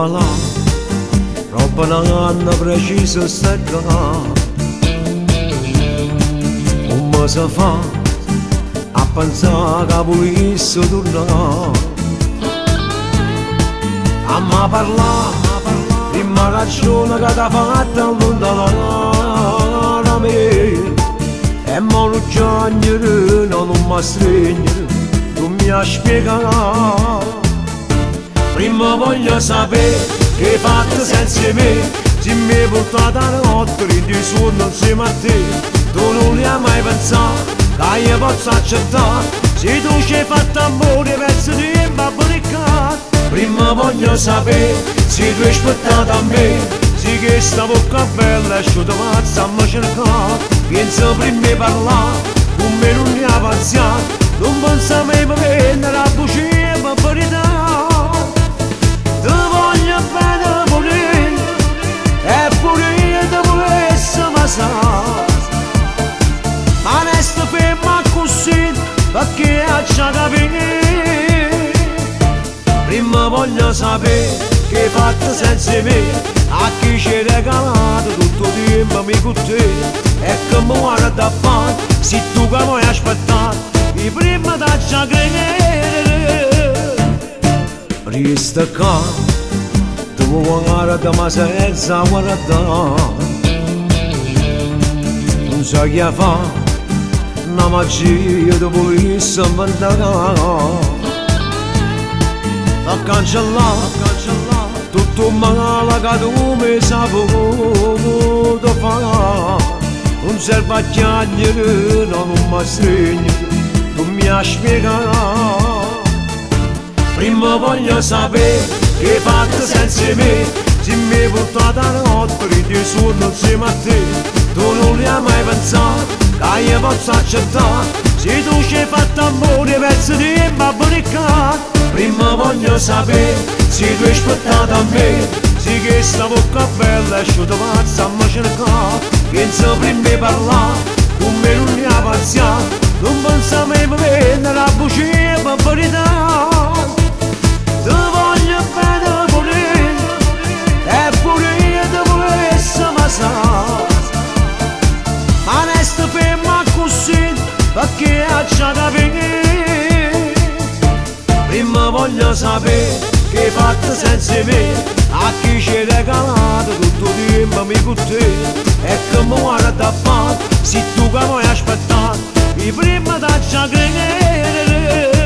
là, roba non precisa stacca. Un mese fa, a pensare che volessi tornare. A me parlare, prima ragione che ti ha fatto allontanare da me. E mo non piangere, no, non mi stringere, tu mi hai spiegato. Prima voglio sapere che hai fatto senza me, se mi hai portato a notte, ridi suono insieme a te. Tu non li hai mai pensato, che io posso accettare, se tu ci hai fatto amore verso di imbabbaricare. Prima voglio sapere se tu hai aspettato a me, se che sta bocca bella è asciutta mazza a me cercare. Penso prima di parlare, con me non ne ha pensato, non pensa mai per prendere la buccia per verità. Ti voglio bene pure, e pure io ti volessi ma sa. Ma resto ferma così, perché c'ha capire. Prima voglio sapere che hai fatto senza me, a chi ci hai regalato tutto il tempo amico te. E che mi guarda a fare, se tu che vuoi aspettare, e prima t'accia credere. Resta qua, tu vuoi guardare ma senza guardare. Non so che fa, una magia ti volessi inventare. A cancellare tutto il male che tu mi sei voluto fare. Non serve a chiagliere, no, non mi stringere, tu mi hai spiegato. Prima voglio sapere che hai fatto senza me, se mi hai portato a notte, ridi suono insieme a te. Tu non li hai mai pensato, che io posso accettare, se tu ci hai fatto amore verso di imbabbaricare. Prima voglio sapere se tu hai aspettato a me, se che sta bocca bella è asciutta mazza a me cercare. Penso prima di parlare, con me non ne ha pensato, non pensa mai per prendere la buccia per verità. Ti voglio bene pure, e pure io ti volessi ma sa. Ma resto ferma così, perché c'ha capire. Prima voglio sapere che hai fatto senza me, a chi ci hai regalato tutto il tempo amico te. E che mi guarda a fare, se tu che vuoi aspettare, e prima t'accia credere.